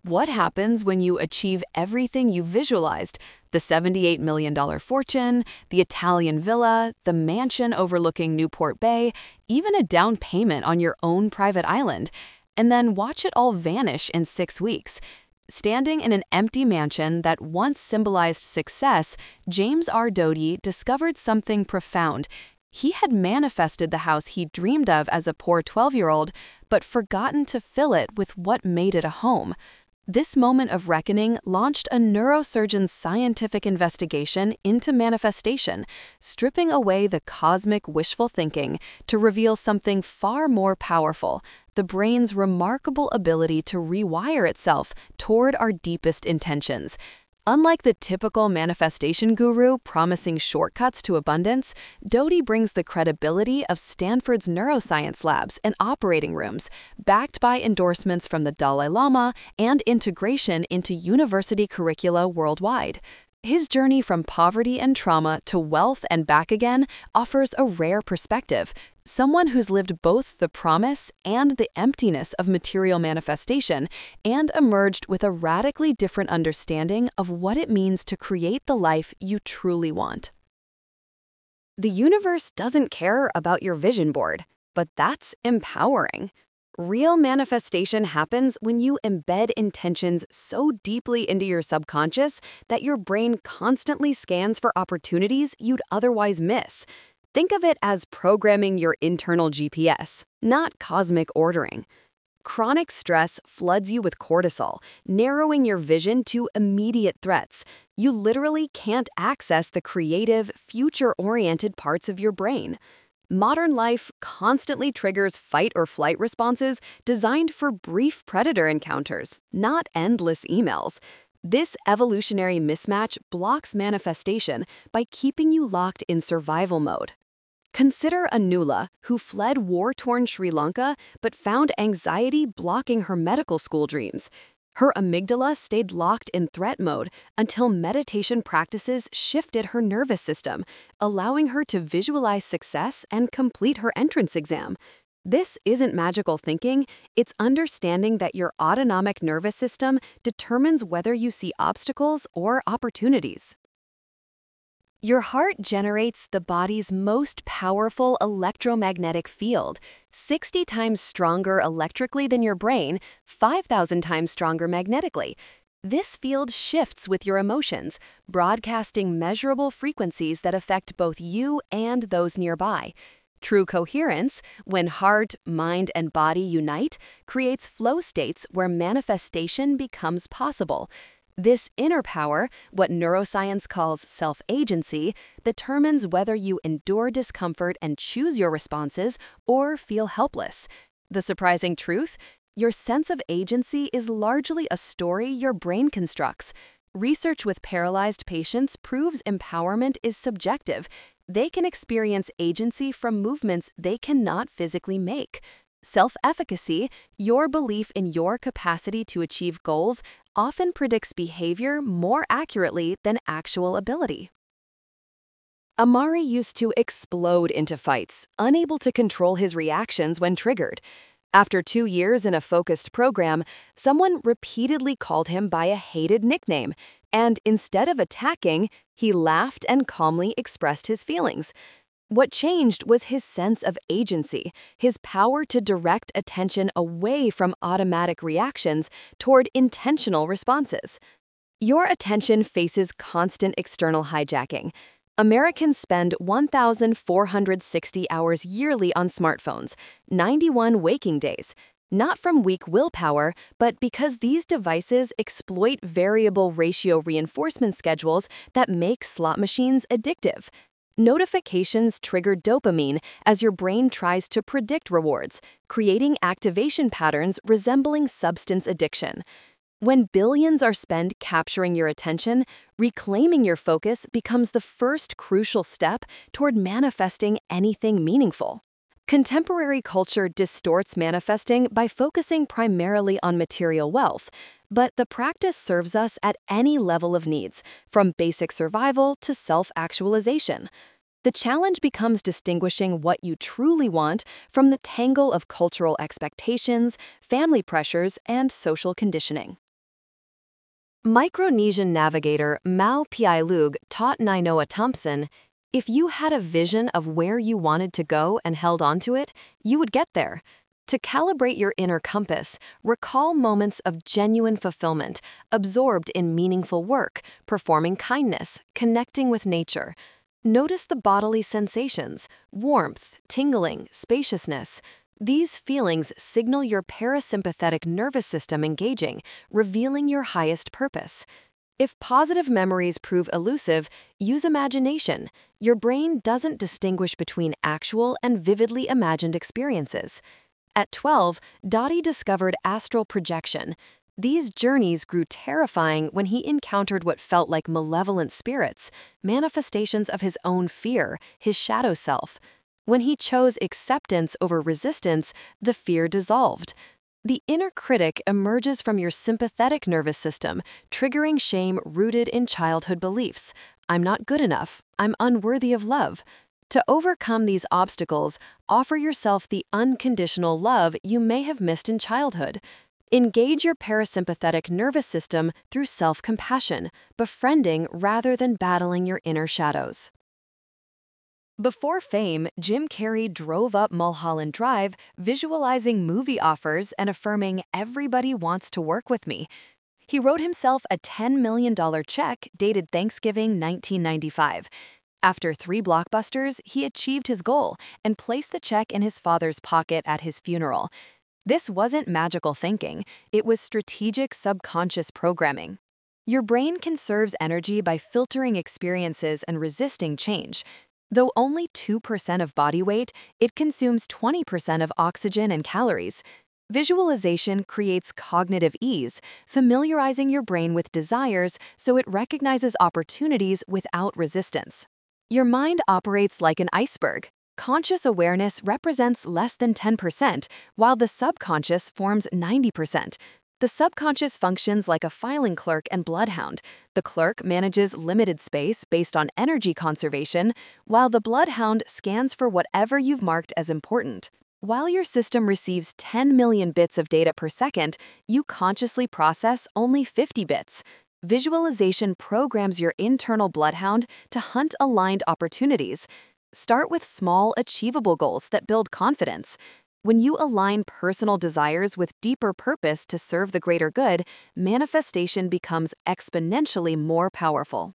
What happens when you achieve everything you visualized? The $78 million fortune, the Italian villa, the mansion overlooking Newport Bay, even a down payment on your own private island, and then watch it all vanish in 6 weeks. Standing in an empty mansion that once symbolized success, James R. Doty discovered something profound. He had manifested the house he dreamed of as a poor 12-year-old, but forgotten to fill it with what made it a home. This moment of reckoning launched a neurosurgeon's scientific investigation into manifestation, stripping away the cosmic wishful thinking to reveal something far more powerful: the brain's remarkable ability to rewire itself toward our deepest intentions. Unlike the typical manifestation guru promising shortcuts to abundance, Doty brings the credibility of Stanford's neuroscience labs and operating rooms, backed by endorsements from the Dalai Lama and integration into university curricula worldwide. His journey from poverty and trauma to wealth and back again offers a rare perspective. Someone who's lived both the promise and the emptiness of material manifestation and emerged with a radically different understanding of what it means to create the life you truly want. The universe doesn't care about your vision board, but that's empowering. Real manifestation happens when you embed intentions so deeply into your subconscious that your brain constantly scans for opportunities you'd otherwise miss. Think of it as programming your internal GPS, not cosmic ordering. Chronic stress floods you with cortisol, narrowing your vision to immediate threats. You literally can't access the creative, future-oriented parts of your brain. Modern life constantly triggers fight or flight responses designed for brief predator encounters, not endless emails. This evolutionary mismatch blocks manifestation by keeping you locked in survival mode. Consider Anula, who fled war-torn Sri Lanka but found anxiety blocking her medical school dreams. Her amygdala stayed locked in threat mode until meditation practices shifted her nervous system, allowing her to visualize success and complete her entrance exam. This isn't magical thinking, it's understanding that your autonomic nervous system determines whether you see obstacles or opportunities. Your heart generates the body's most powerful electromagnetic field, 60 times stronger electrically than your brain, 5,000 times stronger magnetically. This field shifts with your emotions, broadcasting measurable frequencies that affect both you and those nearby. True coherence, when heart, mind, and body unite, creates flow states where manifestation becomes possible. This inner power, what neuroscience calls self-agency, determines whether you endure discomfort and choose your responses or feel helpless. The surprising truth? Your sense of agency is largely a story your brain constructs. Research with paralyzed patients proves empowerment is subjective. They can experience agency from movements they cannot physically make. Self-efficacy, your belief in your capacity to achieve goals, often predicts behavior more accurately than actual ability. Amari used to explode into fights, unable to control his reactions when triggered. After 2 years in a focused program, someone repeatedly called him by a hated nickname, and instead of attacking, he laughed and calmly expressed his feelings. What changed was his sense of agency, his power to direct attention away from automatic reactions toward intentional responses. Your attention faces constant external hijacking. Americans spend 1,460 hours yearly on smartphones, 91 waking days, not from weak willpower, but because these devices exploit variable ratio reinforcement schedules that make slot machines addictive. Notifications trigger dopamine as your brain tries to predict rewards, creating activation patterns resembling substance addiction. When billions are spent capturing your attention, reclaiming your focus becomes the first crucial step toward manifesting anything meaningful. Contemporary culture distorts manifesting by focusing primarily on material wealth, but the practice serves us at any level of needs, from basic survival to self-actualization. The challenge becomes distinguishing what you truly want from the tangle of cultural expectations, family pressures, and social conditioning. Micronesian navigator Mao Piailug taught Nainoa Thompson, "If you had a vision of where you wanted to go and held onto it, you would get there." To calibrate your inner compass, recall moments of genuine fulfillment, absorbed in meaningful work, performing kindness, connecting with nature. Notice the bodily sensations: warmth, tingling, spaciousness. These feelings signal your parasympathetic nervous system engaging, revealing your highest purpose. If positive memories prove elusive, use imagination. Your brain doesn't distinguish between actual and vividly imagined experiences. At 12, Dottie discovered astral projection. These journeys grew terrifying when he encountered what felt like malevolent spirits, manifestations of his own fear, his shadow self. When he chose acceptance over resistance, the fear dissolved. The inner critic emerges from your sympathetic nervous system, triggering shame rooted in childhood beliefs. I'm not good enough. I'm unworthy of love. To overcome these obstacles, offer yourself the unconditional love you may have missed in childhood. Engage your parasympathetic nervous system through self-compassion, befriending rather than battling your inner shadows. Before fame, Jim Carrey drove up Mulholland Drive, visualizing movie offers and affirming, "Everybody wants to work with me." He wrote himself a $10 million check dated Thanksgiving 1995. After 3 blockbusters, he achieved his goal and placed the check in his father's pocket at his funeral. This wasn't magical thinking, it was strategic subconscious programming. Your brain conserves energy by filtering experiences and resisting change. Though only 2% of body weight, it consumes 20% of oxygen and calories. Visualization creates cognitive ease, familiarizing your brain with desires so it recognizes opportunities without resistance. Your mind operates like an iceberg. Conscious awareness represents less than 10%, while the subconscious forms 90%. The subconscious functions like a filing clerk and bloodhound. The clerk manages limited space based on energy conservation, while the bloodhound scans for whatever you've marked as important. While your system receives 10 million bits of data per second, you consciously process only 50 bits. Visualization programs your internal bloodhound to hunt aligned opportunities. Start with small, achievable goals that build confidence. When you align personal desires with deeper purpose to serve the greater good, manifestation becomes exponentially more powerful.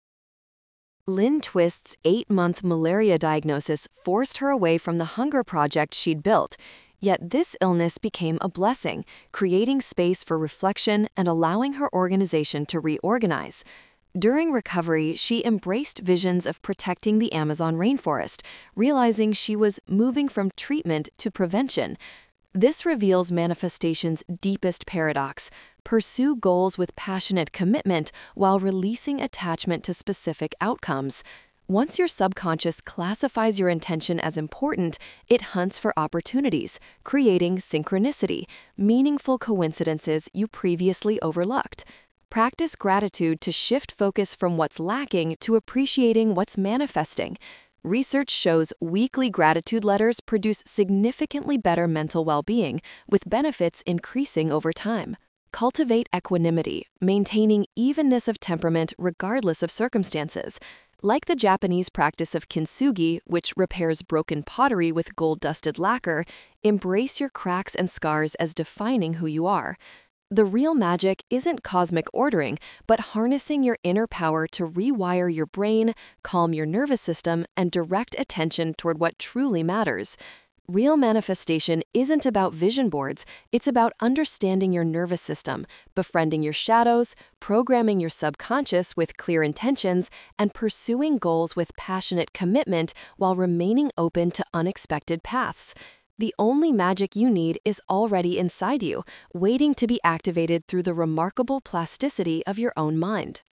Lynn Twist's 8-month malaria diagnosis forced her away from the hunger project she'd built. Yet this illness became a blessing, creating space for reflection and allowing her organization to reorganize. During recovery, she embraced visions of protecting the Amazon rainforest, realizing she was moving from treatment to prevention. This reveals manifestation's deepest paradox: pursue goals with passionate commitment while releasing attachment to specific outcomes. Once your subconscious classifies your intention as important, it hunts for opportunities, creating synchronicity, meaningful coincidences you previously overlooked. Practice gratitude to shift focus from what's lacking to appreciating what's manifesting. Research shows weekly gratitude letters produce significantly better mental well-being, with benefits increasing over time. Cultivate equanimity, maintaining evenness of temperament regardless of circumstances. Like the Japanese practice of kintsugi, which repairs broken pottery with gold-dusted lacquer, embrace your cracks and scars as defining who you are. The real magic isn't cosmic ordering, but harnessing your inner power to rewire your brain, calm your nervous system, and direct attention toward what truly matters. Real manifestation isn't about vision boards, it's about understanding your nervous system, befriending your shadows, programming your subconscious with clear intentions, and pursuing goals with passionate commitment while remaining open to unexpected paths. The only magic you need is already inside you, waiting to be activated through the remarkable plasticity of your own mind.